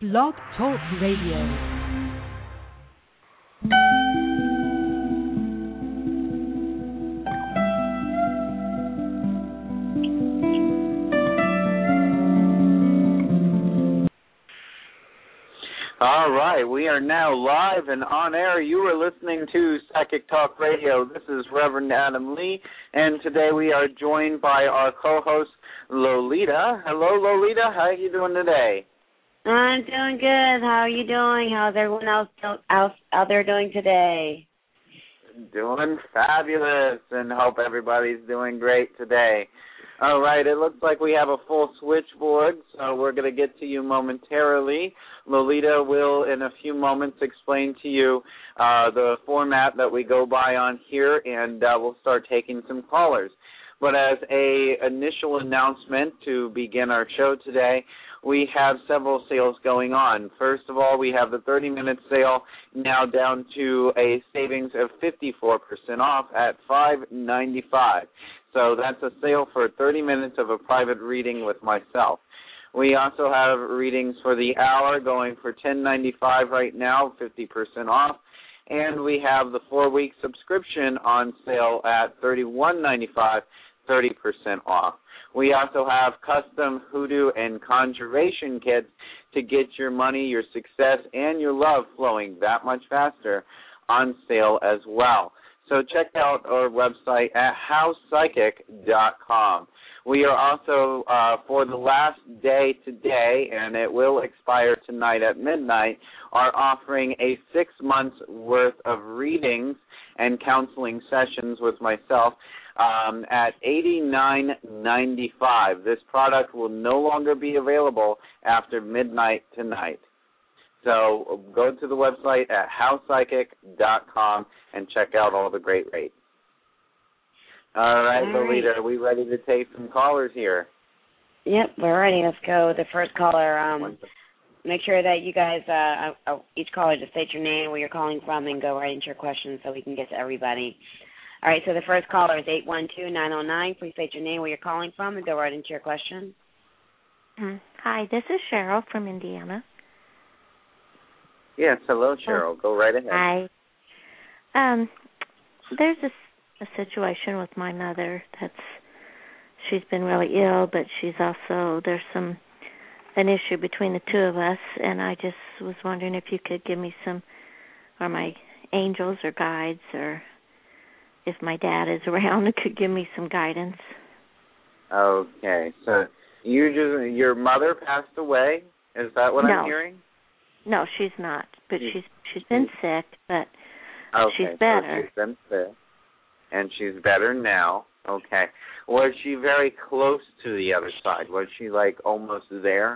Blog Talk Radio. All right, we are now live and on air. You are listening to Psychic Talk Radio. This is Reverend Adam Lee, and today we are joined by our co-host, Lolita. Hello, Lolita. How are you doing today? I'm doing good. How are you doing? How's everyone else out there doing today? Doing fabulous, and hope everybody's doing great today. All right, it looks like we have a full switchboard, so we're going to get to you momentarily. Lolita will, in a few moments, explain to you the format that we go by on here, and we'll start taking some callers. But as a initial announcement to begin our show today, we have several sales going on. First of all, we have the 30-minute sale now down to a savings of 54% off at $5.95. So that's a sale for 30 minutes of a private reading with myself. We also have readings for the hour going for $10.95 right now, 50% off. And we have the 4-week subscription on sale at $31.95, 30% off. We also have custom hoodoo and conjuration kits to get your money, your success, and your love flowing that much faster on sale as well. So check out our website at howpsychic.com. We are also, for the last day today, and it will expire tonight at midnight, are offering a 6 months worth of readings and counseling sessions with myself at $89.95. This product will no longer be available after midnight tonight. So go to the website at howpsychic.com and check out all the great rates. All right, Lolita, are we ready to take some callers here? Yep, we're ready. Let's go. The first caller, make sure that you guys, each caller, just state your name, where you're calling from, and go right into your questions so we can get to everybody. All right, so the first caller is 812-909. Please state your name, where you're calling from, and go right into your question. Hi, this is Cheryl from Indiana. Yes, hello, Cheryl. Go right ahead. Hi. There's a situation with my mother she's been really ill, but there's an issue between the two of us, and I just was wondering if you could give me or my angels or guides, or if my dad is around and could give me some guidance. Okay, so your mother passed away? Is that what I'm hearing? No, she's not, but she's been sick, but she's So better. she's been sick, and she's better now. Okay. Was she very close to the other side? Was she, like, almost there?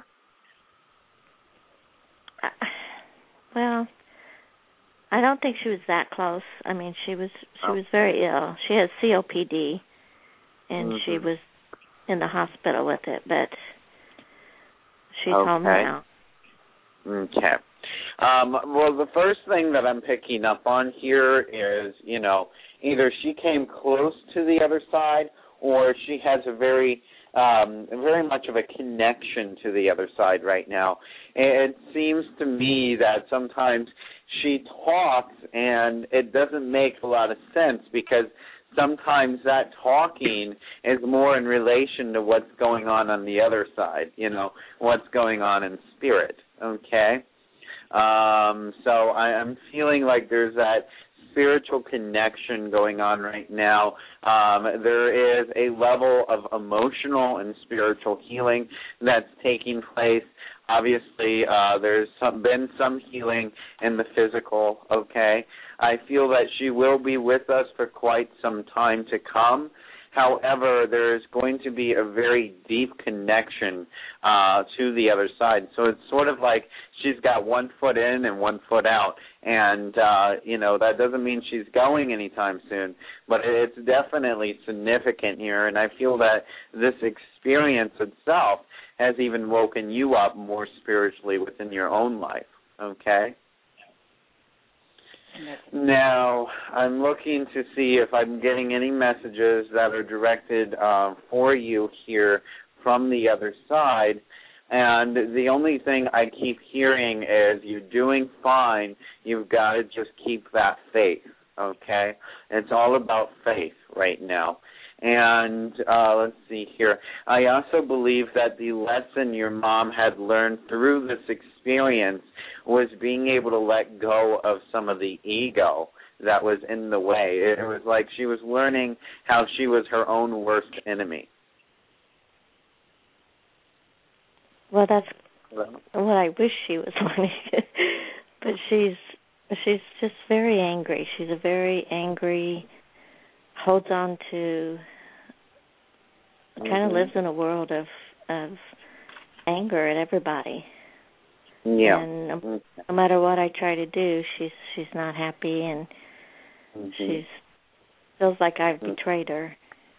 Well, I don't think she was that close. I mean, she was very ill. She has COPD, and she was in the hospital with it, but she's home now. Okay. Well, the first thing that I'm picking up on here is, either she came close to the other side, or she has a very much of a connection to the other side right now. It seems to me that sometimes she talks and it doesn't make a lot of sense, because sometimes that talking is more in relation to what's going on the other side, what's going on in spirit, okay? So I'm feeling like there's that spiritual connection going on right now. There is a level of emotional and spiritual healing that's taking place. Obviously, there's been some healing in the physical, okay? I feel that she will be with us for quite some time to come. However, there's going to be a very deep connection to the other side. So it's sort of like she's got one foot in and one foot out. And, that doesn't mean she's going anytime soon, but it's definitely significant here. And I feel that this experience itself has even woken you up more spiritually within your own life, okay? Now, I'm looking to see if I'm getting any messages that are directed for you here from the other side. And the only thing I keep hearing is you're doing fine. You've got to just keep that faith, okay? It's all about faith right now. And let's see here. I also believe that the lesson your mom had learned through this experience was being able to let go of some of the ego that was in the way. It was like she was learning how she was her own worst enemy. Well, that's what I wish she was learning. But she's just very angry. She's a very angry, holds on to, kind of lives in a world of anger at everybody. Yeah. And no matter what I try to do, she's not happy, and she feels like I've betrayed her.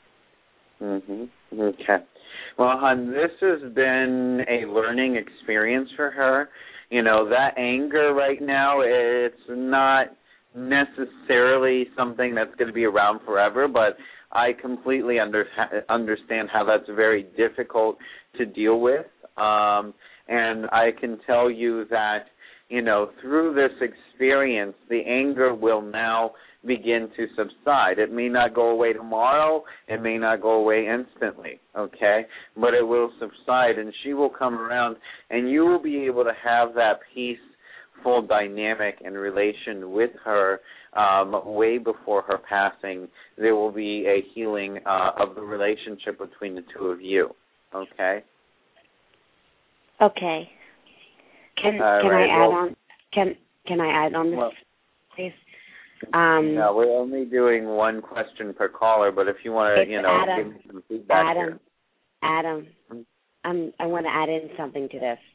Okay. Well, hon, this has been a learning experience for her. You know, that anger right now, it's not necessarily something that's going to be around forever, but I completely understand how that's very difficult to deal with. And I can tell you that, you know, through this experience, the anger will now begin to subside. It may not go away tomorrow. It may not go away instantly, okay? But it will subside, and she will come around, and you will be able to have that peaceful dynamic and relation with her way before her passing. There will be a healing of the relationship between the two of you, okay? Okay. Can I add on this, please? No, we're only doing one question per caller, but if you want to, give me some feedback Adam, I want to add in something to this.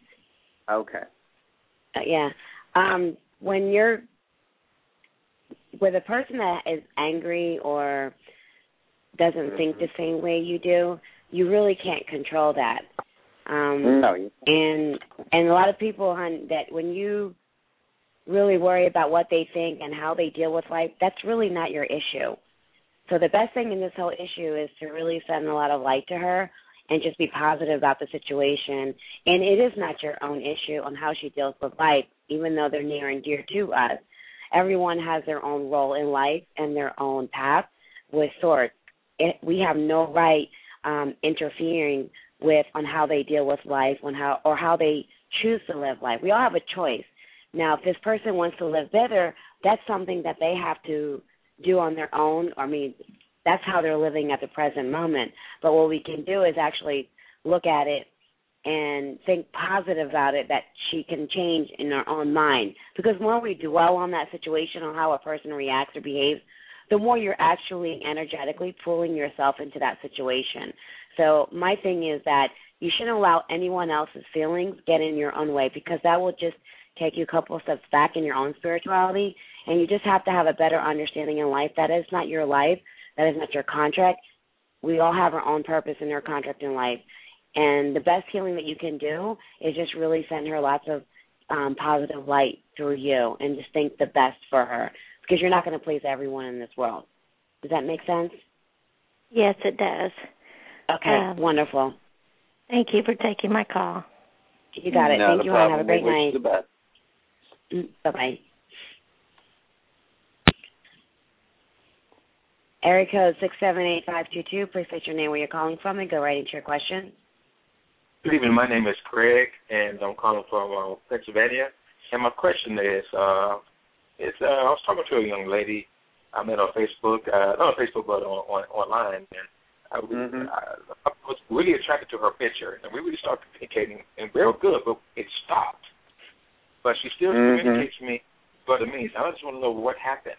Okay. When you're with a person that is angry or doesn't think the same way you do, you really can't control that. No, you can't. And a lot of people, hon, that when you really worry about what they think and how they deal with life, that's really not your issue. So the best thing in this whole issue is to really send a lot of light to her and just be positive about the situation. And it is not your own issue on how she deals with life, even though they're near and dear to us. Everyone has their own role in life and their own path with sorts. We have no right interfering with on how they deal with life, on how they choose to live life. We all have a choice. Now, if this person wants to live better, that's something that they have to do on their own. I mean, that's how they're living at the present moment. But what we can do is actually look at it and think positive about it, that she can change in her own mind. Because the more we dwell on that situation, on how a person reacts or behaves, the more you're actually energetically pulling yourself into that situation. So my thing is that you shouldn't allow anyone else's feelings get in your own way, because that will just take you a couple of steps back in your own spirituality, and you just have to have a better understanding in life. That is not your life. That is not your contract. We all have our own purpose in our contract in life. And the best healing that you can do is just really send her lots of positive light through you and just think the best for her, because you're not going to please everyone in this world. Does that make sense? Yes, it does. Okay, wonderful. Thank you for taking my call. You got it. Thank you, and have a great night. Bye-bye. Area code 678-522. Please state your name, where you're calling from, and go right into your question. Good evening. My name is Craig, and I'm calling from Pennsylvania. And my question is, I was talking to a young lady I met on Facebook, not on Facebook, but online, and I was really attracted to her picture, and we really started communicating, and we were good, but it stopped. But she still communicates with me through other means. I just want to know what happened.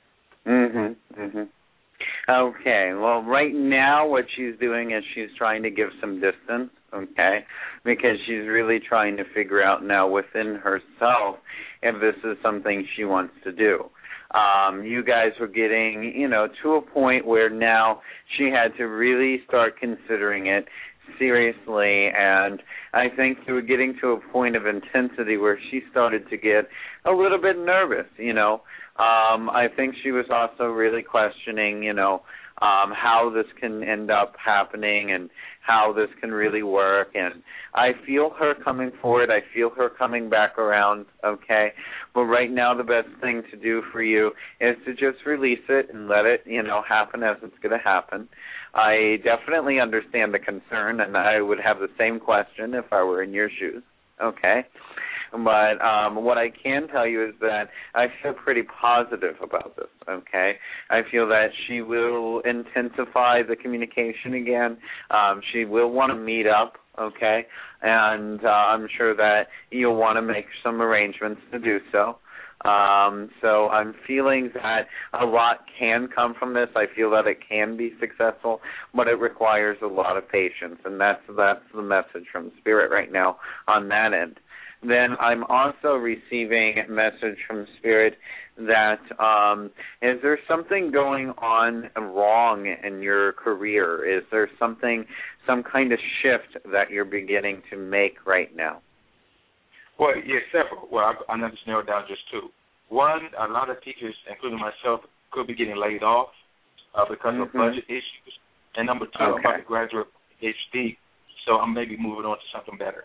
Okay, well, right now what she's doing is she's trying to give some distance, okay, because she's really trying to figure out now within herself if this is something she wants to do. You guys were getting, to a point where now she had to really start considering it seriously, and I think they were getting to a point of intensity where she started to get a little bit nervous, I think she was also really questioning, how this can end up happening and how this can really work. And I feel her coming forward. I feel her coming back around, okay? But right now the best thing to do for you is to just release it and let it, happen as it's going to happen. I definitely understand the concern, and I would have the same question if I were in your shoes, okay? But what I can tell you is that I feel pretty positive about this, okay? I feel that she will intensify the communication again. She will want to meet up, okay? And I'm sure that you'll want to make some arrangements to do so. So I'm feeling that a lot can come from this. I feel that it can be successful, but it requires a lot of patience, and that's the message from Spirit right now on that end. Then I'm also receiving a message from Spirit that is there something going on wrong in your career? Is there some kind of shift that you're beginning to make right now? Well, yes, several. Well, I know this narrowed down just two. One, a lot of teachers, including myself, could be getting laid off because of budget issues. And number two, I'm about to graduate PhD, so I'm maybe moving on to something better.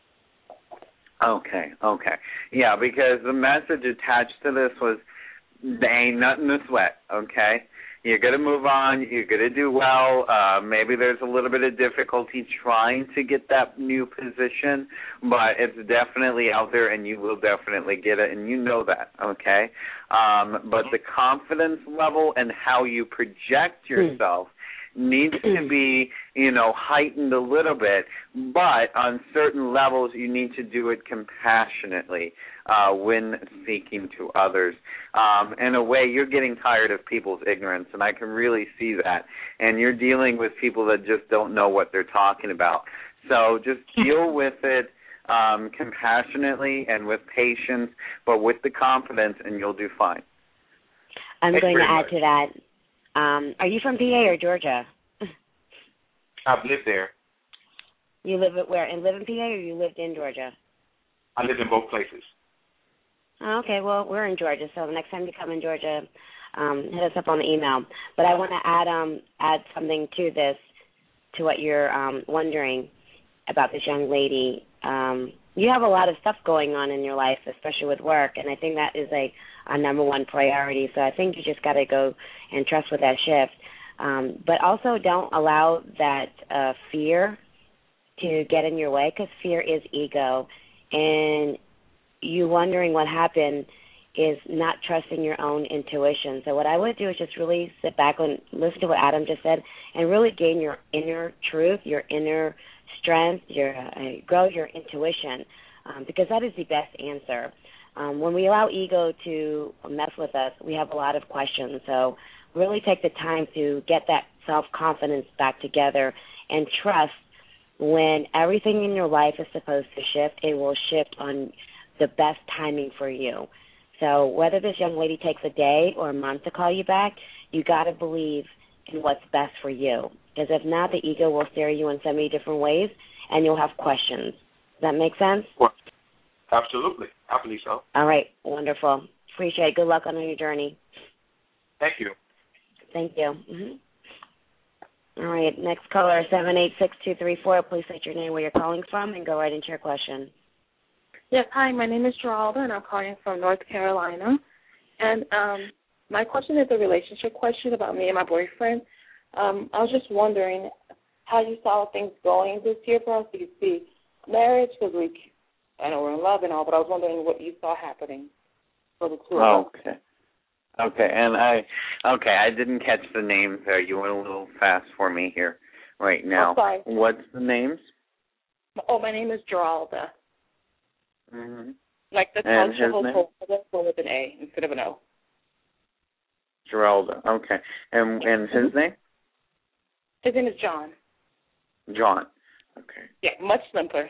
Okay. Yeah, because the message attached to this was, there ain't nothing to sweat, okay? You're going to move on. You're going to do well. Maybe there's a little bit of difficulty trying to get that new position, but it's definitely out there, and you will definitely get it, and you know that, okay? But the confidence level and how you project yourself needs to be, heightened a little bit, but on certain levels you need to do it compassionately when speaking to others. In a way, you're getting tired of people's ignorance, and I can really see that. And you're dealing with people that just don't know what they're talking about. So just deal with it compassionately and with patience, but with the confidence, and you'll do fine. I'm going to add to that. Are you from PA or Georgia? I've lived there. You live where? And live in PA, or you lived in Georgia? I lived in both places. Oh, okay, well, we're in Georgia, so the next time you come in Georgia, hit us up on the email. But I want to add something to this, to what you're wondering about this young lady. You have a lot of stuff going on in your life, especially with work, and I think that is a number one priority. So I think you just got to go and trust with that shift. But also don't allow that fear to get in your way, because fear is ego. And you wondering what happened is not trusting your own intuition. So what I would do is just really sit back and listen to what Adam just said and really gain your inner truth, your inner strength, grow your intuition, because that is the best answer. When we allow ego to mess with us, we have a lot of questions. So really take the time to get that self-confidence back together and trust when everything in your life is supposed to shift, it will shift on the best timing for you. So whether this young lady takes a day or a month to call you back, you got to believe in what's best for you. Because if not, the ego will steer you in so many different ways, and you'll have questions. Does that make sense? Well, absolutely. I believe so. All right. Wonderful. Appreciate it. Good luck on your journey. Thank you. Thank you. All right. Next caller, 786-234. Please state your name, where you're calling from, and go right into your question. Yes, hi, my name is Geralda, and I'm calling from North Carolina. And my question is a relationship question about me and my boyfriend. I was just wondering how you saw things going this year for us. You see marriage, because I know we're in love and all, but I was wondering what you saw happening for the two of us. Okay, and I didn't catch the names there. You went a little fast for me here right now. Sorry. What's the names? Oh, my name is Geralda. Mm-hmm. Like the cultural but with an A instead of an O. Geralda, okay. And his name? His name is John. John, okay. Yeah, much simpler.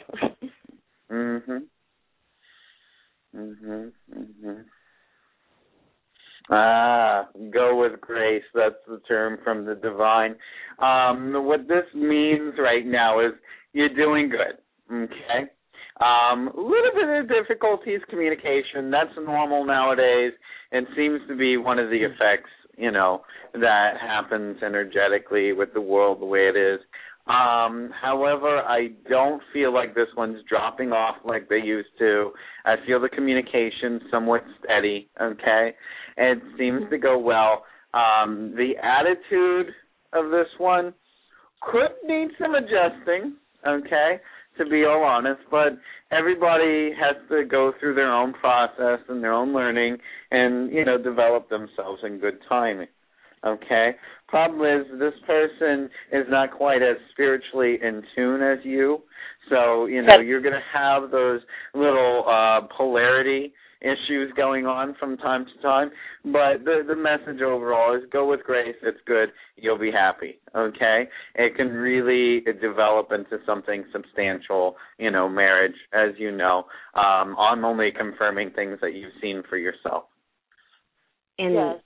Go with grace. That's the term from the divine. What this means right now is you're doing good, okay? A little bit of difficulties, communication. That's normal nowadays and seems to be one of the effects, that happens energetically with the world the way it is. However, I don't feel like this one's dropping off like they used to. I feel the communication somewhat steady, okay? It seems to go well. The attitude of this one could need some adjusting, okay, to be all honest, but everybody has to go through their own process and their own learning and, develop themselves in good timing, okay? Problem is this person is not quite as spiritually in tune as you, so, you're going to have those little polarity issues going on from time to time, but the message overall is go with grace. It's good. You'll be happy, okay? It can really develop into something substantial, marriage, as you know. I'm only confirming things that you've seen for yourself. And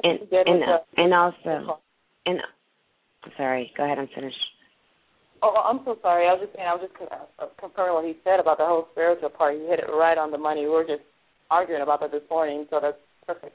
sorry, go ahead, I'm finished. Oh, I'm so sorry. I was just confirming what he said about the whole spiritual part. He hit it right on the money. We were just arguing about that this morning, so that's perfect.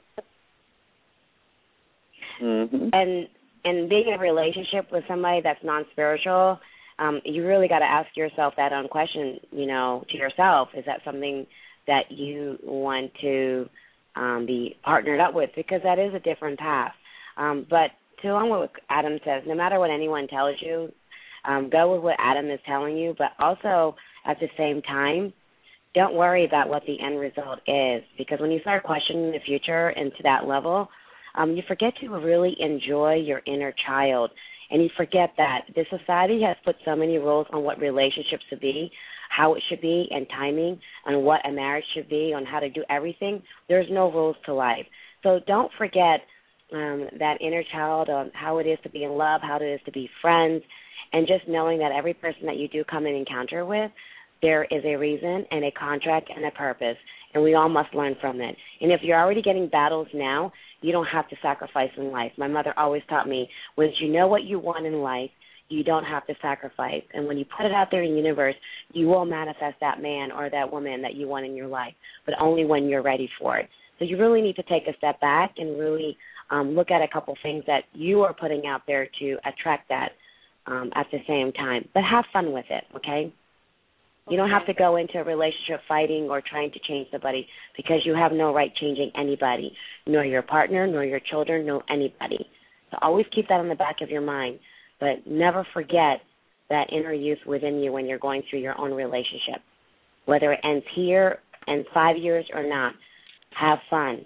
Mm-hmm. And being in a relationship with somebody that's non-spiritual, you really got to ask yourself that own question, to yourself. Is that something that you want to be partnered up with? Because that is a different path. But to along with what Adam says, no matter what anyone tells you, go with what Adam is telling you, but also at the same time, don't worry about what the end result is, because when you start questioning the future and to that level, you forget to really enjoy your inner child, and you forget that this society has put so many rules on what relationships should be, how it should be, and timing, and what a marriage should be, on how to do everything. There's no rules to life. So don't forget that inner child, on how it is to be in love, how it is to be friends, and just knowing that every person that you do come in encounter with, there is a reason and a contract and a purpose, and we all must learn from it. And if you're already getting battles now, you don't have to sacrifice in life. My mother always taught me, once you know what you want in life, you don't have to sacrifice. And when you put it out there in the universe, you will manifest that man or that woman that you want in your life, but only when you're ready for it. So you really need to take a step back and really look at a couple things that you are putting out there to attract that at the same time. But have fun with it, okay? You don't have to go into a relationship fighting or trying to change somebody, because you have no right changing anybody, nor your partner, nor your children, nor anybody. So always keep that in the back of your mind, but never forget that inner youth within you when you're going through your own relationship. Whether it ends here in 5 years or not, have fun.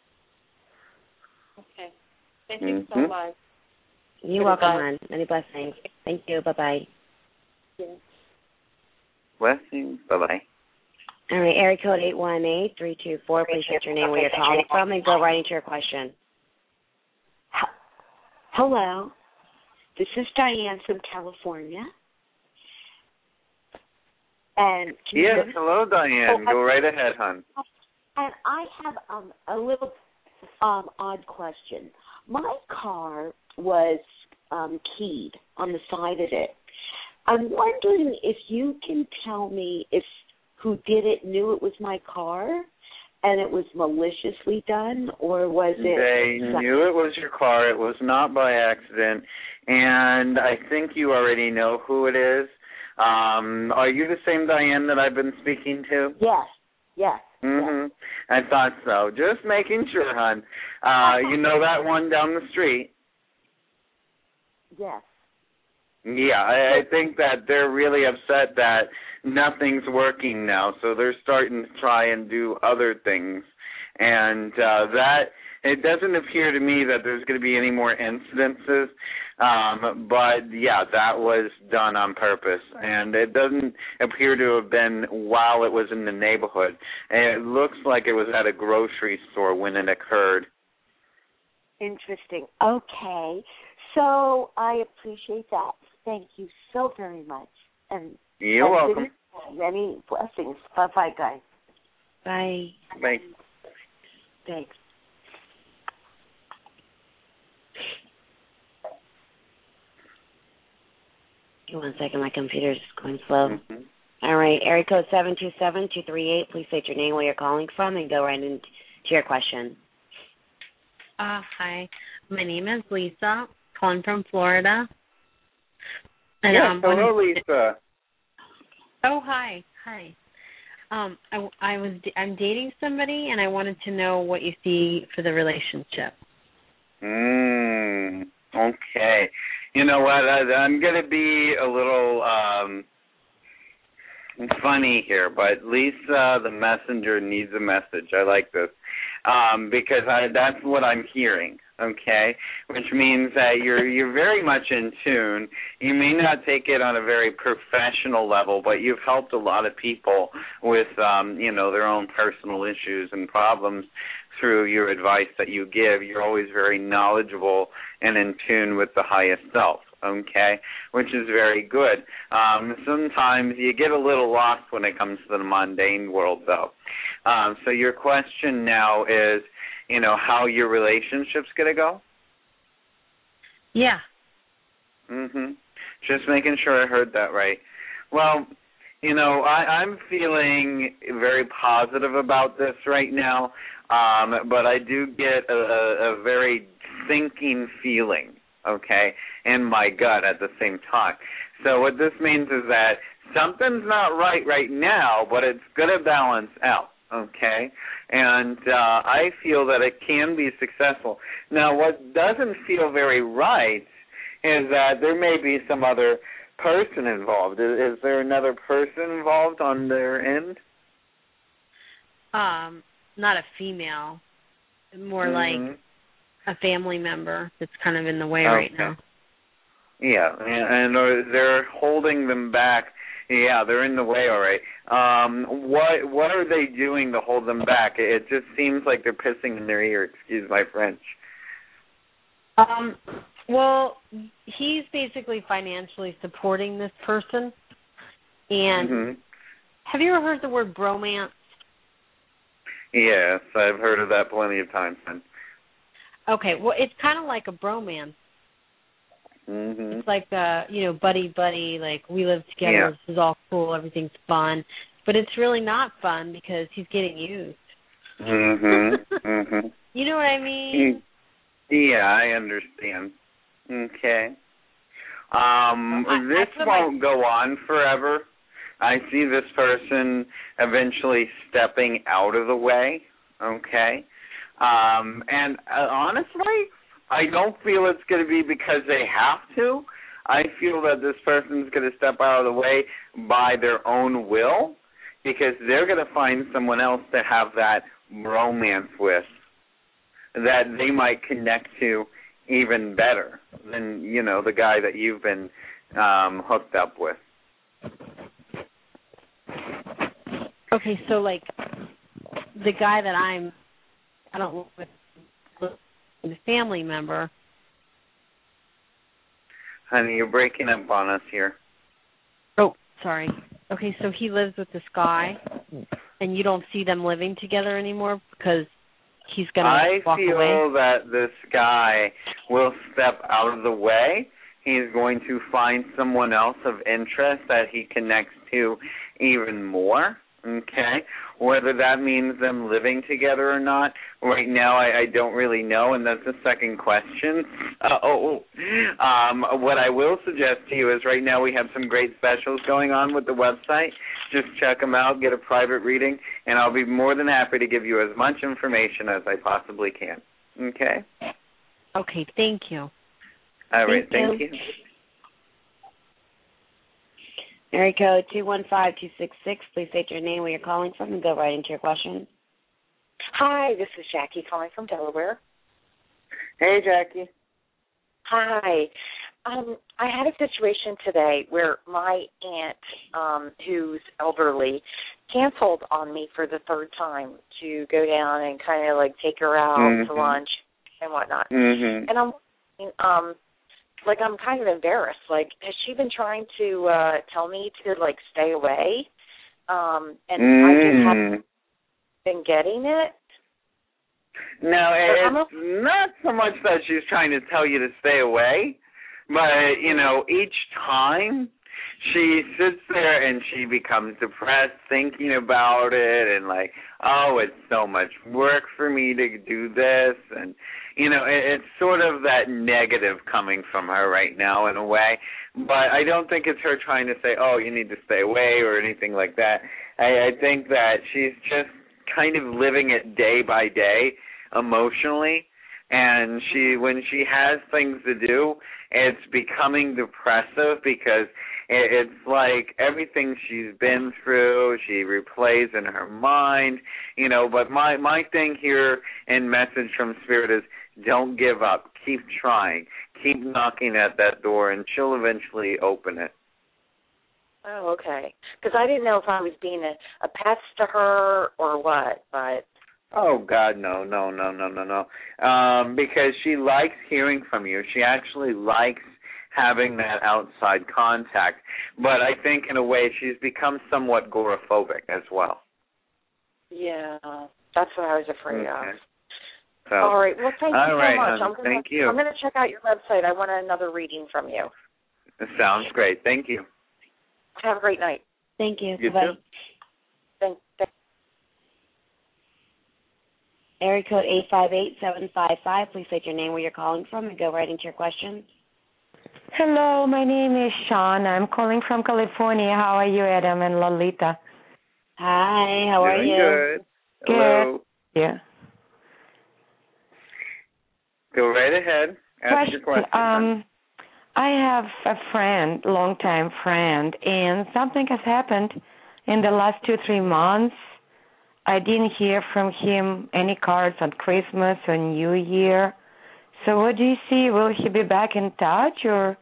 Okay. Thank you so much. You're welcome, hon. Many blessings. Thank you. Bye-bye. Yeah. Blessings. Bye-bye. All right, area code 818-324. Please state your name, where you're calling from, and go right into your question. Hello. This is Diane from California. And yes, hello, Diane. Go right ahead, hon. And I have a little odd question. My car was keyed on the side of it. I'm wondering if you can tell me if who did it knew it was my car and it was maliciously done, or was it... They knew it was your car. It was not by accident. And I think you already know who it is. Are you the same Diane that I've been speaking to? Yes. Mm-hmm. I thought so. Just making sure, hon. You know that one down the street? Yes. Yeah, I think that they're really upset that nothing's working now, so they're starting to try and do other things. And that, it doesn't appear to me that there's going to be any more incidences, but yeah, that was done on purpose. And it doesn't appear to have been while it was in the neighborhood. And it looks like it was at a grocery store when it occurred. Interesting. Okay. So I appreciate that. Thank you so very much. And you're welcome. Many blessings. Bye-bye, guys. Bye. Bye. Thanks. Give me 1 second. My computer's going slow. Mm-hmm. All right. Area code 727-238. Please state your name, where you're calling from, and go right into your question. Hi. My name is Lisa, calling from Florida. And, yes, hello, Lisa. Oh, hi. I'm dating somebody, and I wanted to know what you see for the relationship. Okay. You know what? I'm going to be a little funny here, but Lisa, the messenger, needs a message. I like this because that's what I'm hearing. Okay, which means that you're very much in tune. You may not take it on a very professional level, but you've helped a lot of people with their own personal issues and problems through your advice that you give. You're always very knowledgeable and in tune with the highest self. Okay, which is very good. Sometimes you get a little lost when it comes to the mundane world, though. So your question now is, how your relationship's going to go? Yeah. Just making sure I heard that right. Well, I'm feeling very positive about this right now, but I do get a very sinking feeling, okay, in my gut at the same time. So what this means is that something's not right now, but it's going to balance out. Okay, and I feel that it can be successful. Now, what doesn't feel very right is that there may be some other person involved. Is there another person involved on their end? Not a female, more like a family member that's kind of in the way right now. Yeah, and they're holding them back. Yeah, they're in the way, all right. What are they doing to hold them back? It just seems like they're pissing in their ear, excuse my French. Well, he's basically financially supporting this person. And have you ever heard the word bromance? Yes, I've heard of that plenty of times. Okay, well, it's kind of like a bromance. It's like buddy, like we live together, Yeah. This is all cool, everything's fun. But it's really not fun because he's getting used. You know what I mean? Yeah, I understand. Okay. This won't go on forever. I see this person eventually stepping out of the way, okay? And honestly, I don't feel it's going to be because they have to. I feel that this person's going to step out of the way by their own will because they're going to find someone else to have that romance with that they might connect to even better than, the guy that you've been hooked up with. Okay, so, like, the guy that I don't know with the family member. Honey, you're breaking up on us here. Oh, sorry. Okay, so he lives with this guy, and you don't see them living together anymore because he's going to walk away? I feel that this guy will step out of the way. He's going to find someone else of interest that he connects to even more. Okay, whether that means them living together or not, right now I don't really know, and that's the second question. What I will suggest to you is right now we have some great specials going on with the website. Just check them out, get a private reading, and I'll be more than happy to give you as much information as I possibly can. Okay? Okay, thank you. All right, thank you. Area code 215266. Please state your name, where you're calling from, and go right into your question. Hi, this is Jackie calling from Delaware. Hey, Jackie. Hi. I had a situation today where my aunt, who's elderly, canceled on me for the third time to go down and kind of like take her out to lunch and whatnot. And I'm kind of embarrassed. Like, has she been trying to tell me to, like, stay away? And I just haven't been getting it. No, it's not so much that she's trying to tell you to stay away, but, each time she sits there and she becomes depressed thinking about it and like, oh, it's so much work for me to do this. And, it's sort of that negative coming from her right now in a way. But I don't think it's her trying to say, oh, you need to stay away or anything like that. I think that she's just kind of living it day by day emotionally. And when she has things to do, it's becoming depressive because it's like everything she's been through, she replays in her mind, But my thing here and message from Spirit is don't give up. Keep trying. Keep knocking at that door, and she'll eventually open it. Oh, okay. Because I didn't know if I was being a pest to her or what, but... Oh, God, no. Because she likes hearing from you. She actually likes having that outside contact. But I think in a way she's become somewhat agoraphobic as well. Yeah, that's what I was afraid of. So, all right. Well, thank you so much. Thank you. I'm going to check out your website. I want another reading from you. Sounds great. Thank you. Have a great night. Thank you. You Bye-bye. too. Thanks. Area code 858-755. Please state your name, where you're calling from, and go right into your question. Hello, my name is Sean. I'm calling from California. How are you, Adam and Lolita? Hi, how are you? Good. Hello. Yeah. Go right ahead. Ask your question. I have a friend, longtime friend, and something has happened in the last 2-3 months. I didn't hear from him any cards on Christmas or New Year. So what do you see? Will he be back in touch or?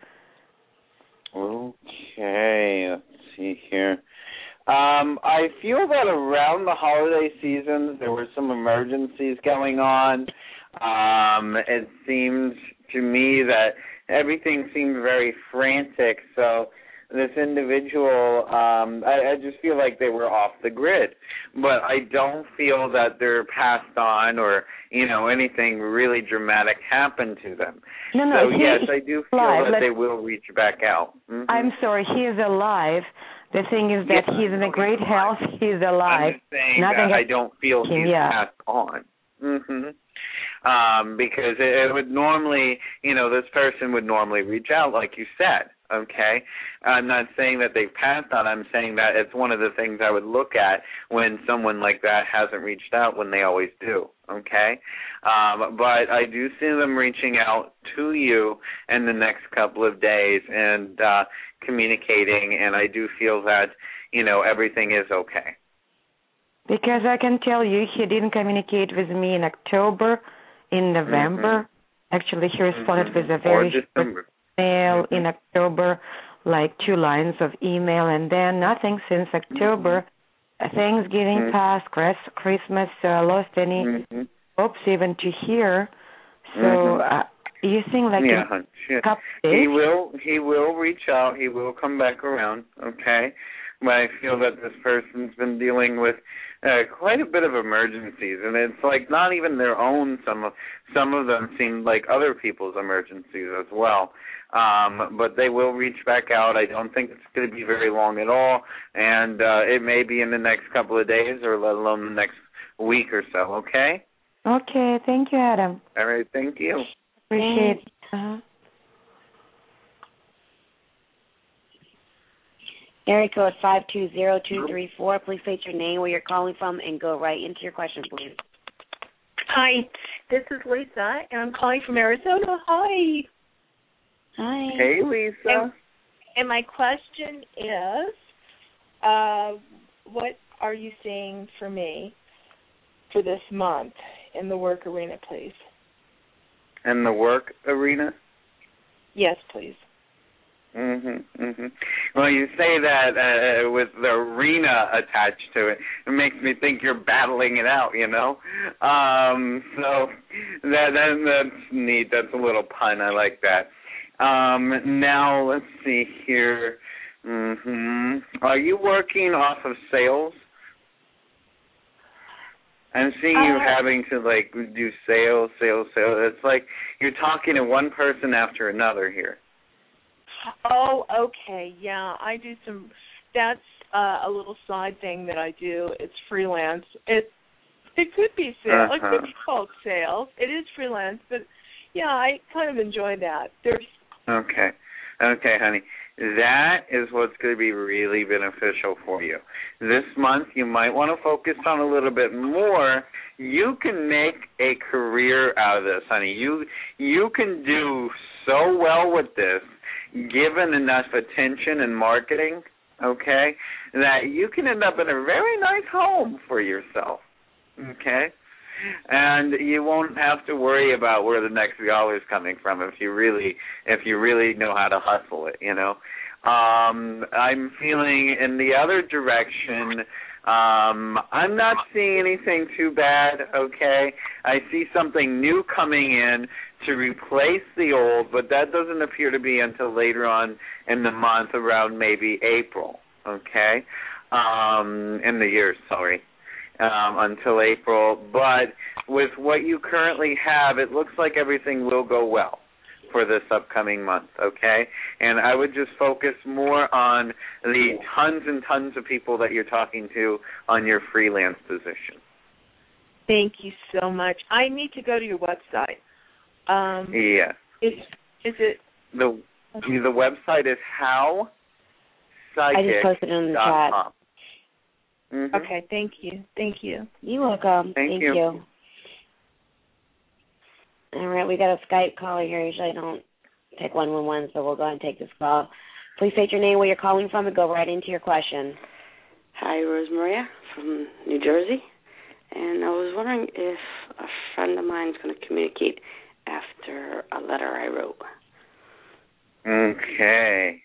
Okay, let's see here. I feel that around the holiday season there were some emergencies going on. It seemed to me that everything seemed very frantic, so this individual, I just feel like they were off the grid. But I don't feel that they're passed on or, anything really dramatic happened to them. No, so, yes, I do feel that they will reach back out. Mm-hmm. I'm sorry, he is alive. The thing is that he's in a great health. He's alive. I'm just saying that I don't feel he's passed on. Because it would normally, this person would normally reach out, like you said, okay? I'm not saying that they've passed on. I'm saying that it's one of the things I would look at when someone like that hasn't reached out, when they always do, okay? But I do see them reaching out to you in the next couple of days and communicating, and I do feel that, everything is okay. Because I can tell you he didn't communicate with me in October, in November. Actually, he responded with a very short mail in October, like 2 lines of email, and then nothing since October. Thanksgiving passed, Christmas, lost any hopes even to hear. So you think like a couple days? He will reach out. He will come back around, okay? But I feel that this person's been dealing with quite a bit of emergencies, and it's like not even their own. Some of them seem like other people's emergencies as well. But they will reach back out. I don't think it's going to be very long at all, and it may be in the next couple of days or let alone the next week or so, okay? Okay, thank you, Adam. All right, thank you. Appreciate it. Area code 520234. Please state your name, where you're calling from, and go right into your question, please. Hi, this is Lisa, and I'm calling from Arizona. Hi. Hi. Hey, Lisa. And my question is, what are you seeing for me for this month in the work arena, please? In the work arena? Yes, please. Well, you say that with the arena attached to it, it makes me think you're battling it out, So that's neat. That's a little pun. I like that. Now, let's see here. Are you working off of sales? I'm seeing you having to, do sales. It's like you're talking to one person after another here. Oh, okay. Yeah, I do some. That's a little side thing that I do. It's freelance. It could be sales. It could be called sales. It is freelance, but yeah, I kind of enjoy that. Okay, honey. That is what's going to be really beneficial for you. This month, you might want to focus on a little bit more. You can make a career out of this, honey. You can do so well with this, given enough attention and marketing, okay, that you can end up in a very nice home for yourself, okay? And you won't have to worry about where the next dollar is coming from if you really know how to hustle it, you know. I'm feeling in the other direction. I'm not seeing anything too bad, okay? I see something new coming in to replace the old, but that doesn't appear to be until later on in the month, around maybe April, okay? In the year, sorry. Until April, but with what you currently have, it looks like everything will go well for this upcoming month, okay? And I would just focus more on the tons and tons of people that you're talking to on your freelance position. Thank you so much. I need to go to your website. Yes. Is it? The website is howpsychic.com. I just posted it in the chat. Mm-hmm. Okay, thank you. You're welcome. Thank you. All right, we got a Skype caller here. Usually I don't take 111, so we'll go ahead and take this call. Please state your name, where you're calling from, and go right into your question. Hi, Rosemaria from New Jersey. And I was wondering if a friend of mine is going to communicate after a letter I wrote. Okay.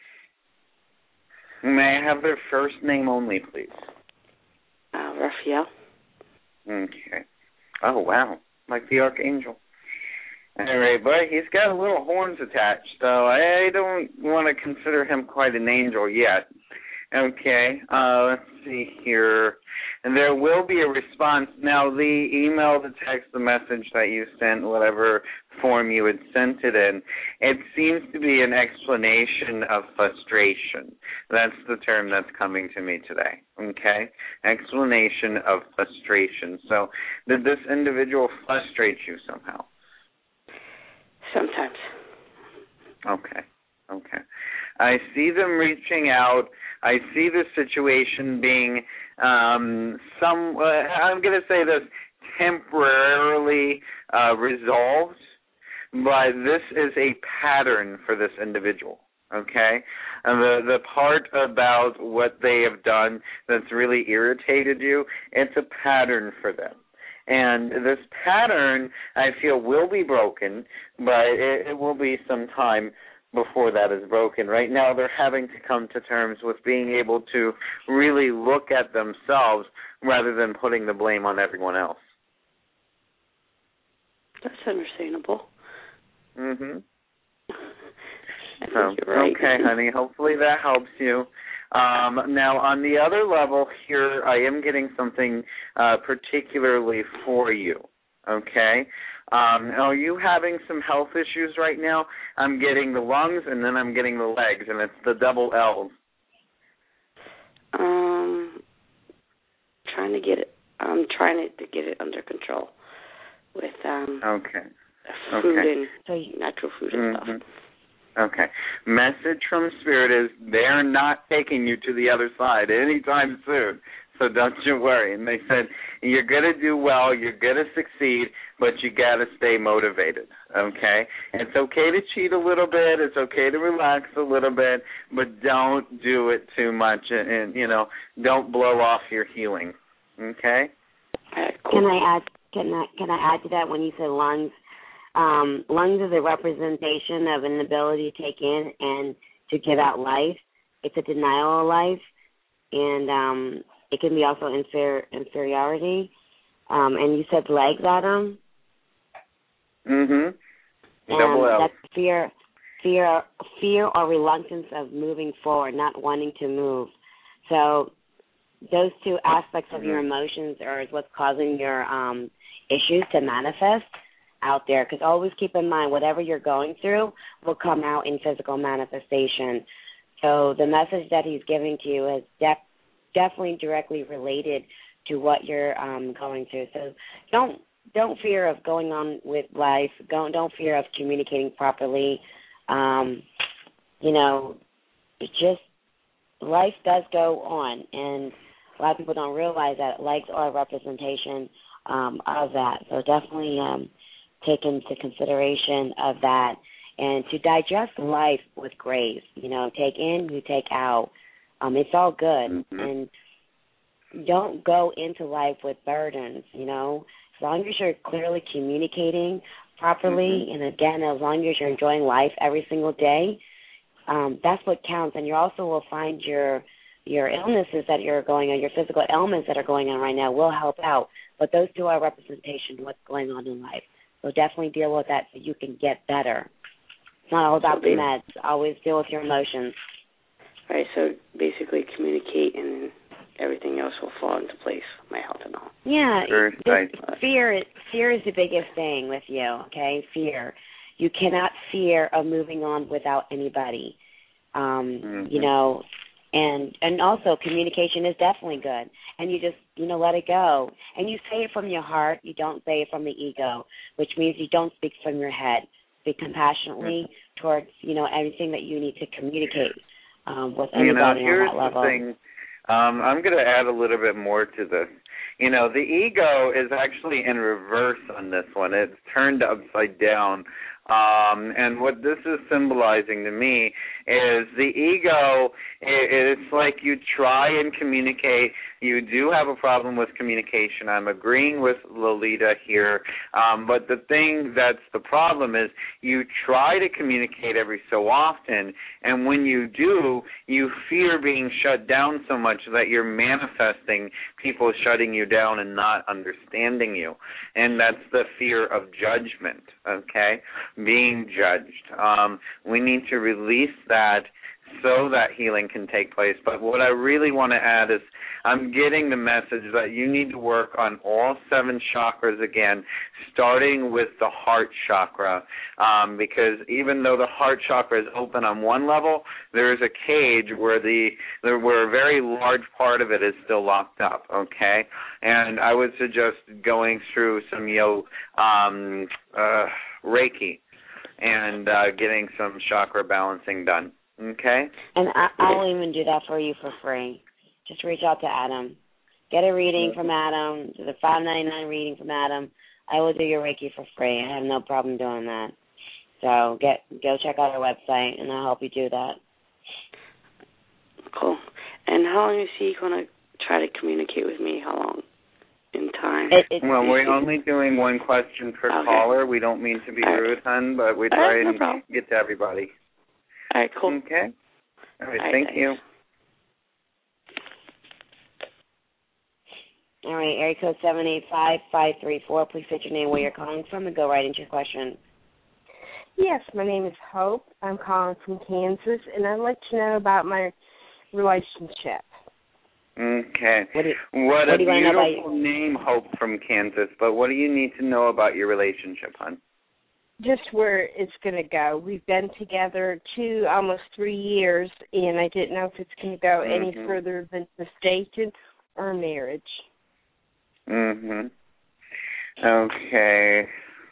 May I have their first name only, please? Raphael. Okay. Oh, wow. Like the Archangel. All right, but he's got little horns attached, so I don't want to consider him quite an angel yet. Okay, let's see here. And there will be a response. Now, the email, the text, the message that you sent, whatever form you had sent it in, it seems to be an explanation of frustration. That's the term that's coming to me today, okay? Explanation of frustration. So, did this individual frustrate you somehow? Sometimes. Okay. I see them reaching out. I see the situation being I'm going to say this, temporarily resolved, but this is a pattern for this individual, okay? And the part about what they have done that's really irritated you, it's a pattern for them. And this pattern, I feel, will be broken, but it will be some time before that is broken. Right now, they're having to come to terms with being able to really look at themselves rather than putting the blame on everyone else. That's understandable. Mm-hmm. I think you're right. Okay, honey. Hopefully that helps you. Now, on the other level here, I am getting something particularly for you, okay? Are you having some health issues right now? I'm getting the lungs, and then I'm getting the legs, and it's the double L's. I'm trying to get it under control with food and natural food and stuff. Okay. Message from Spirit is they're not taking you to the other side anytime soon. So don't you worry. And they said, you're going to do well, you're going to succeed, but you got to stay motivated, okay? It's okay to cheat a little bit. It's okay to relax a little bit, but don't do it too much and don't blow off your healing, okay? Can I add to that when you said lungs? Lungs is a representation of an ability to take in and to give out life. It's a denial of life, and it can be also inferiority. And you said legs, Adam? Mm-hmm. Double L. That's fear or reluctance of moving forward, not wanting to move. So those two aspects of your emotions are what's causing your issues to manifest. out there, because always keep in mind whatever you're going through will come out in physical manifestation. So the message that he's giving to you is definitely directly related to what you're going through. So don't fear of going on with life. Don't fear of communicating properly. Just life does go on, and a lot of people don't realize that likes are a representation of that. So definitely take into consideration of that, and to digest life with grace. Take in, you take out. It's all good, and don't go into life with burdens. As long as you're clearly communicating properly, and again, as long as you're enjoying life every single day, that's what counts. And you also will find your illnesses that you're going on, your physical ailments that are going on right now will help out. But those two are representation of what's going on in life. So definitely deal with that so you can get better. It's not all about the meds. Always deal with your emotions. Right, so basically communicate and everything else will fall into place, my health and all. Yeah, fear is the biggest thing with you, okay? Fear. You cannot fear of moving on without anybody, and also communication is definitely good. And you just, let it go. And you say it from your heart. You don't say it from the ego, which means you don't speak from your head. Speak compassionately towards, everything that you need to communicate with anybody on that level. Here's the thing. I'm going to add a little bit more to this. The ego is actually in reverse on this one. It's turned upside down. And what this is symbolizing to me is the ego, it's like you try and communicate. You do have a problem with communication. I'm agreeing with Lolita here. But the thing that's the problem is you try to communicate every so often, and when you do, you fear being shut down so much that you're manifesting people shutting you down and not understanding you. And that's the fear of judgment, okay? Being judged. We need to release that so that healing can take place. But what I really want to add is I'm getting the message that you need to work on all 7 chakras again, starting with the heart chakra, because even though the heart chakra is open on one level, there is a cage where a very large part of it is still locked up, okay? And I would suggest going through some Reiki and getting some chakra balancing done. Okay. And I'll even do that for you for free. Just reach out to Adam. Get a reading from Adam. Do the $5.99 reading from Adam. I will do your Reiki for free. I have no problem doing that. So go check out our website, and I'll help you do that. Cool. And how long is he going to try to communicate with me? How long in time? We're only doing one question per caller. We don't mean to be rude, hon, but we try and get to everybody. All right, cool. Okay. All right, thank you. All right, area code 785-534. Please state your name, where you're calling from, and go right into your question. Yes, my name is Hope. I'm calling from Kansas, and I'd like to know about my relationship. Okay. What a beautiful name, Hope from Kansas, but what do you need to know about your relationship, hon? Just where it's going to go. We've been together almost 3 years, and I didn't know if it's going to go any further than gestation or marriage. Okay.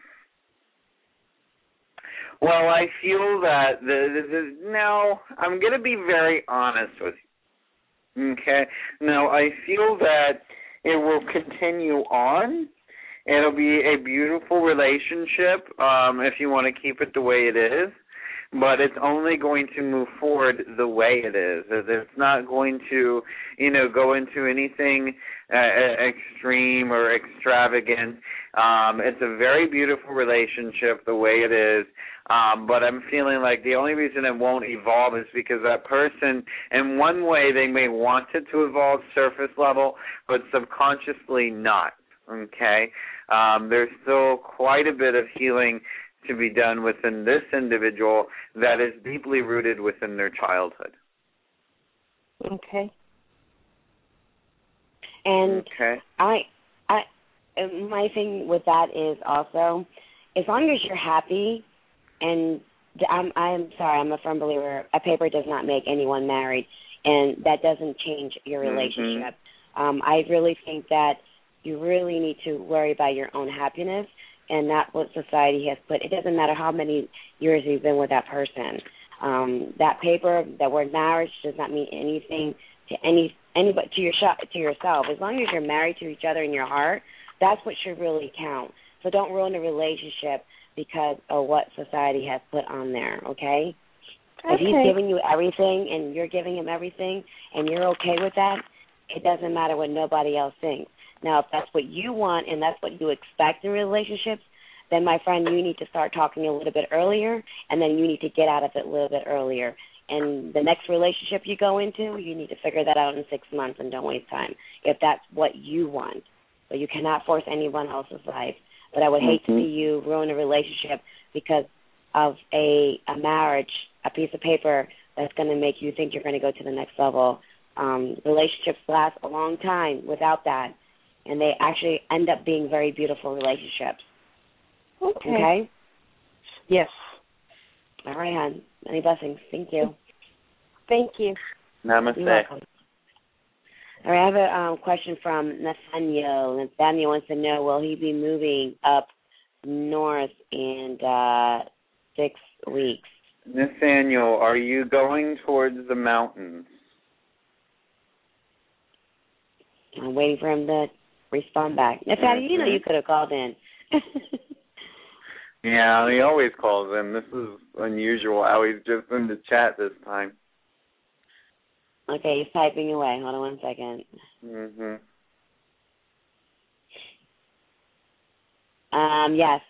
Well, I feel that now I'm going to be very honest with you. Okay. Now I feel that it will continue on. It'll be a beautiful relationship if you want to keep it the way it is, but it's only going to move forward the way it is. It's not going to, go into anything extreme or extravagant. It's a very beautiful relationship the way it is, but I'm feeling like the only reason it won't evolve is because that person, in one way, they may want it to evolve surface level, but subconsciously not. Okay, there's still quite a bit of healing to be done within this individual that is deeply rooted within their childhood. Okay. And my thing with that is also, as long as you're happy, and I'm sorry, I'm a firm believer, a paper does not make anyone married, and that doesn't change your relationship. I really think that you really need to worry about your own happiness and not what society has put. It doesn't matter how many years you've been with that person. That paper, that word marriage, does not mean anything to anybody, to yourself. As long as you're married to each other in your heart, that's what should really count. So don't ruin the relationship because of what society has put on there, okay? If he's giving you everything and you're giving him everything and you're okay with that, it doesn't matter what nobody else thinks. Now, if that's what you want and that's what you expect in relationships, then, my friend, you need to start talking a little bit earlier, and then you need to get out of it a little bit earlier. And the next relationship you go into, you need to figure that out in 6 months and don't waste time if that's what you want. But you cannot force anyone else's life. But I would hate to see you ruin a relationship because of a marriage, a piece of paper that's going to make you think you're going to go to the next level. Relationships last a long time without that, and they actually end up being very beautiful relationships. Okay? Yes. All right, hon. Many blessings. Thank you. Thank you. Namaste. You're welcome. All right, I have a question from Nathaniel. Nathaniel wants to know, will he be moving up north in 6 weeks? Nathaniel, are you going towards the mountains? I'm waiting for him to respond back. Nathaniel, you know you could have called in. Yeah, he always calls in. This is unusual how he's just in the chat this time. Okay, he's typing away. Hold on 1 second. Yes.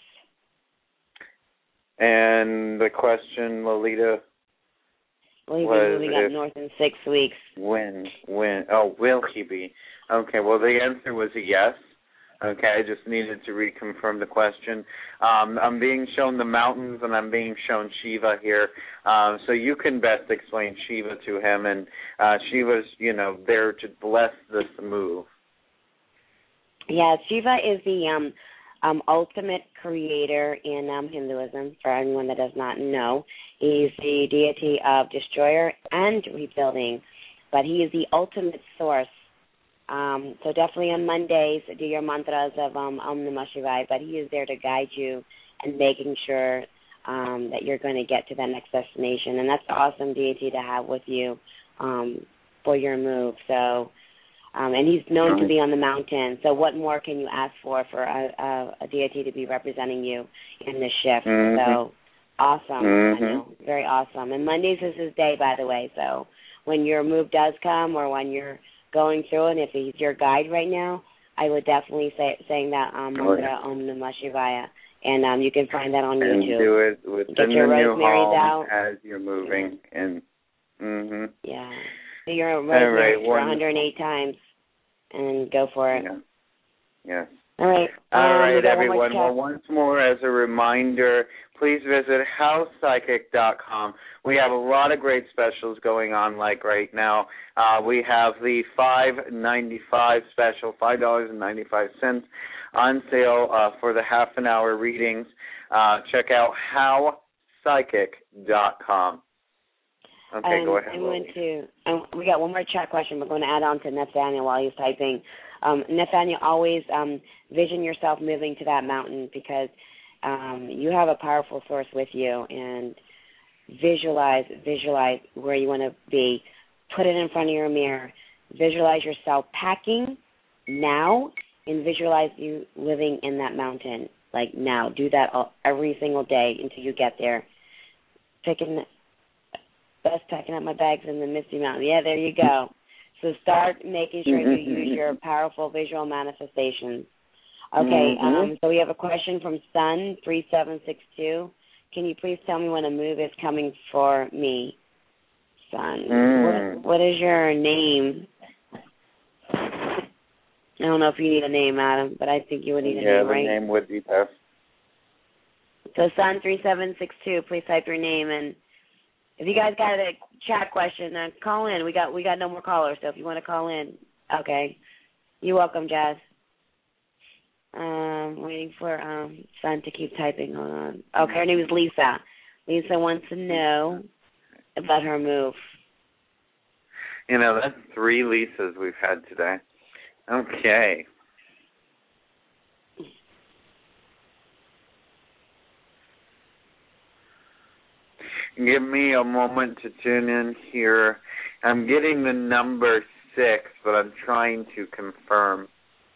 And the question, Lolita, will he be moving up north in 6 weeks? When? Oh, will he be? Okay, well, the answer was a yes. Okay, I just needed to reconfirm the question. I'm being shown the mountains, and I'm being shown Shiva here. So you can best explain Shiva to him, and Shiva's, there to bless this move. Yeah, Shiva is the ultimate creator in Hinduism, for anyone that does not know. He's the deity of destroyer and rebuilding, but he is the ultimate source. So definitely on Mondays, do your mantras of Om Namah Shivaya, but he is there to guide you and making sure that you're going to get to that next destination. And that's an awesome deity to have with you for your move. So, and he's known to be on the mountain. So what more can you ask for a deity to be representing you in this shift? So awesome. I know, very awesome. And Mondays is his day, by the way. So when your move does come or when you're going through, and if he's your guide right now, I would definitely saying that mantra, Om Namah Shivaya, and you can find that on YouTube. And do it within the new home as you're moving. And yeah, do your rosemary for 108 times, and go for it. Yeah. All right. All right, everyone. Well, once more, as a reminder, please visit housepsychic.com. We have a lot of great specials going on, like right now. We have the $5.95 special, $5.95 on sale for the half-an-hour readings. Check out housepsychic.com. Okay, go ahead. We got one more chat question. We're going to add on to Nathaniel while he's typing. Nathaniel, always vision yourself moving to that mountain because you have a powerful source with you, and visualize where you want to be. Put it in front of your mirror. Visualize yourself packing now, and visualize you living in that mountain, like now. Do that every single day until you get there. Packing up my bags in the Misty Mountain. Yeah, there you go. So start making sure you use your powerful visual manifestations. Okay, so we have a question from Sun3762. Can you please tell me when a move is coming for me, Sun? What is your name? I don't know if you need a name, Adam, but I think you would need a name, right? Yeah, the name would be best. So Sun3762, please type your name, and if you guys got a chat question, call in. We got no more callers, so if you want to call in, okay. You're welcome, Jazz. I'm waiting for Son to keep typing. Hold on. Okay, her name is Lisa. Lisa wants to know about her move. You know, that's 3 Lisas we've had today. Okay. Give me a moment to tune in here. I'm getting the number 6, but I'm trying to confirm.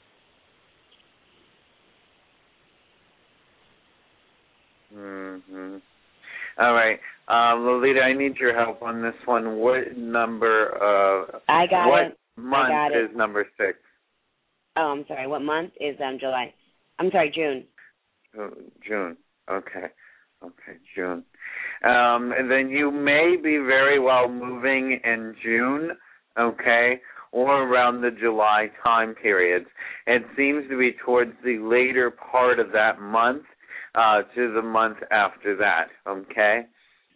All right. Lolita, I need your help on this one. What number I got what it. month is number 6? Oh, I'm sorry. What month is July? I'm sorry, June. June. Okay, June. And then you may be very well moving in June, okay, or around the July time periods. It seems to be towards the later part of that month to the month after that, okay?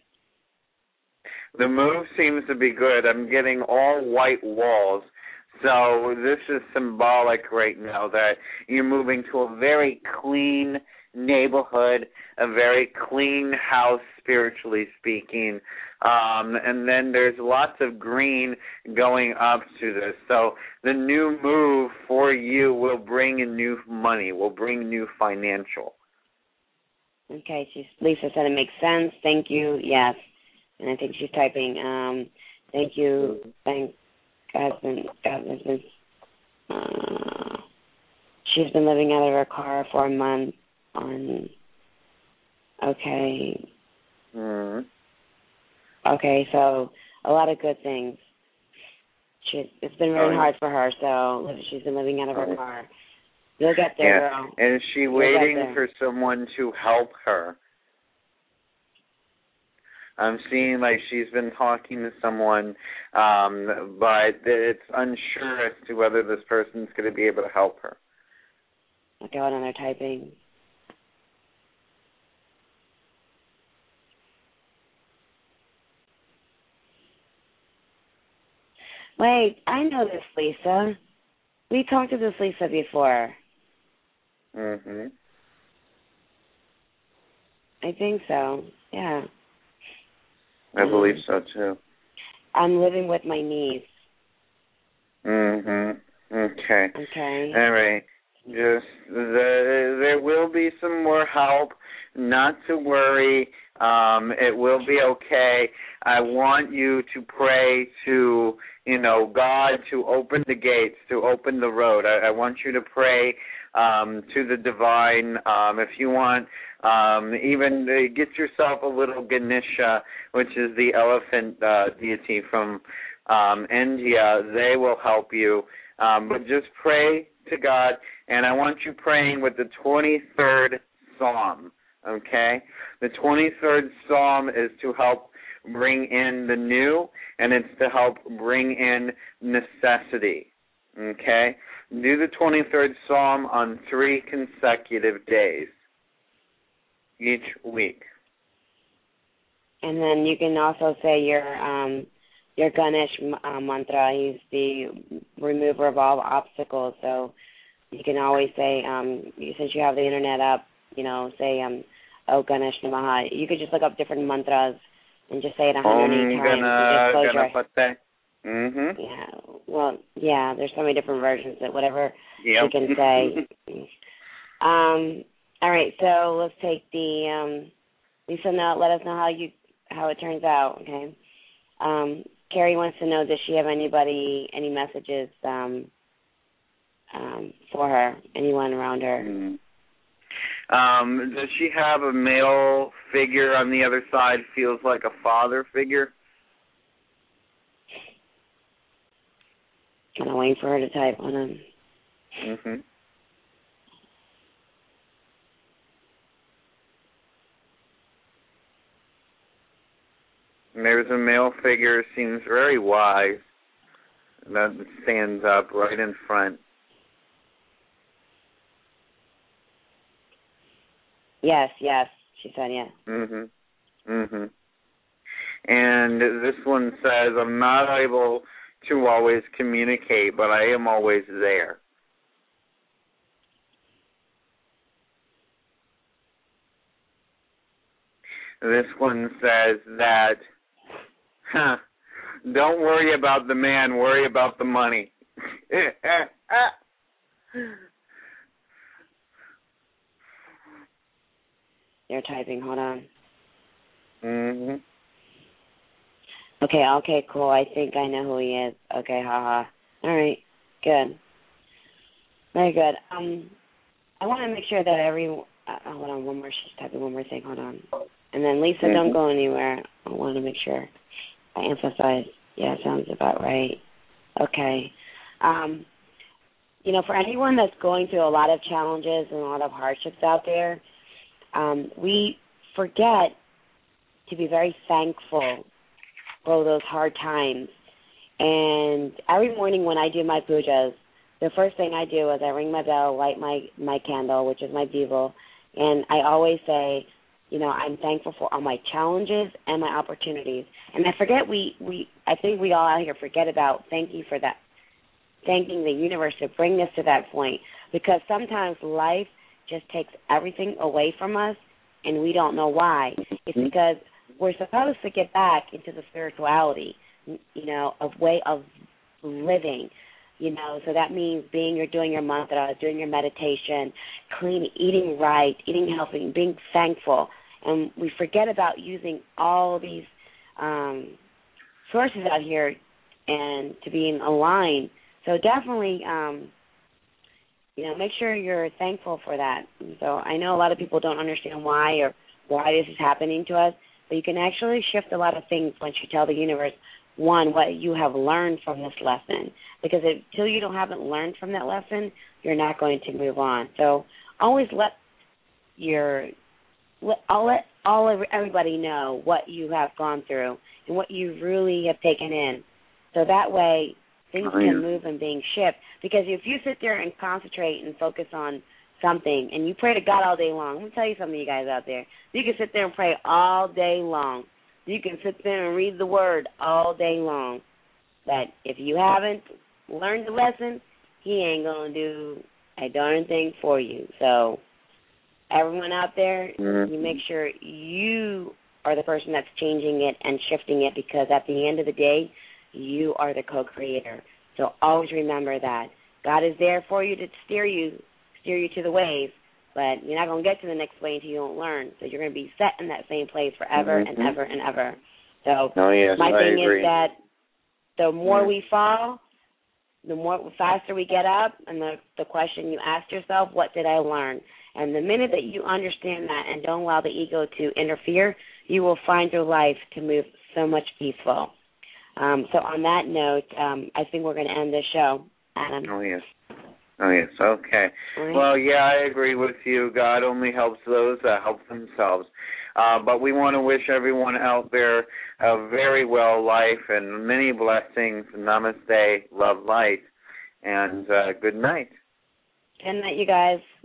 The move seems to be good. I'm getting all white walls. So this is symbolic right now that you're moving to a very clean neighborhood, a very clean house, spiritually speaking. And then there's lots of green going up to this. So the new move for you will bring in new money, will bring new financial. Okay, Lisa said it makes sense. Thank you. Yes. And I think she's typing, thank you. Thank God has been she's been living out of her car for a month okay. Okay, so a lot of good things. It's been really hard for her, so she's been living out of her car. You'll get there, girl. And is she waiting for someone to help her? I'm seeing like she's been talking to someone, but it's unsure as to whether this person's going to be able to help her. Okay, hold on, they're typing. Wait, I know this Lisa. We talked to this Lisa before. I think so, yeah. I believe so, too. I'm living with my niece. Okay. Okay. All right. There will be some more help. Not to worry. It will be okay. I want you to pray to, God to open the gates, to open the road. I want you to pray to the divine. If you want, even get yourself a little Ganesha, which is the elephant deity from India. They will help you. But just pray to God, and I want you praying with the 23rd Psalm, okay? The 23rd Psalm is to help bring in the new, and it's to help bring in necessity, okay? Do the 23rd Psalm on 3 consecutive days each week. And then you can also say your Ganesh mantra. He's the remover of all obstacles. So you can always say, since you have the internet up, say, Oh Ganesh Namaha. You could just look up different mantras and just say it 108 times. Yeah. Well, yeah. There's so many different versions that whatever you can say. All right. So let's take the Lisa. Now let us know how it turns out. Okay. Carrie wants to know, does she have any messages for her? Anyone around her? Does she have a male figure on the other side? Feels like a father figure. Kind of waiting for her to type on him. There's a male figure, seems very wise, that stands up right in front. Yes, she said yes. And this one says, I'm not able to always communicate, but I am always there. This one says that, don't worry about the man, worry about the money. They're typing. Hold on. Mhm. Okay, cool. I think I know who he is. Okay, haha. All right, good. Very good. I want to make sure that hold on, one more. She's typing one more thing. Hold on. And then Lisa, don't go anywhere. I want to make sure I emphasize. Yeah, sounds about right. Okay. For anyone that's going through a lot of challenges and a lot of hardships out there, we forget to be very thankful for those hard times. And every morning when I do my pujas, the first thing I do is I ring my bell, light my candle, which is my Bible, and I always say, I'm thankful for all my challenges and my opportunities. And I forget I think we all out here forget about thanking the universe to bring us to that point, because sometimes life just takes everything away from us and we don't know why. It's because we're supposed to get back into the spirituality, of way of living. So that means doing your mantra, doing your meditation, clean, eating right, eating healthy, being thankful. And we forget about using all these sources out here and to be in line. So definitely, make sure you're thankful for that. And so I know a lot of people don't understand why this is happening to us, but you can actually shift a lot of things once you tell the universe, one, what you have learned from this lesson. Because until you haven't learned from that lesson, you're not going to move on. So always let everybody know what you have gone through and what you really have taken in. So that way things can move and being shifted. Because if you sit there and concentrate and focus on something and you pray to God all day long, I'm going to tell you something, you guys out there. You can sit there and pray all day long. You can sit there and read the word all day long. But if you haven't learned the lesson, he ain't going to do a darn thing for you. So everyone out there, you make sure you are the person that's changing it and shifting it, because at the end of the day, you are the co-creator. So always remember that. God is there for you to steer you to the ways, but you're not going to get to the next way until you don't learn. So you're going to be set in that same place forever and ever and ever. So my thing is that the more we fall, the faster we get up, and the question you ask yourself, what did I learn? And the minute that you understand that and don't allow the ego to interfere, you will find your life to move so much peaceful. So on that note, I think we're going to end this show, Adam. Oh, yes. Okay. Right. Well, yeah, I agree with you. God only helps those that help themselves. But we want to wish everyone out there a very well life and many blessings. Namaste, love, light, and good night. Good night, you guys.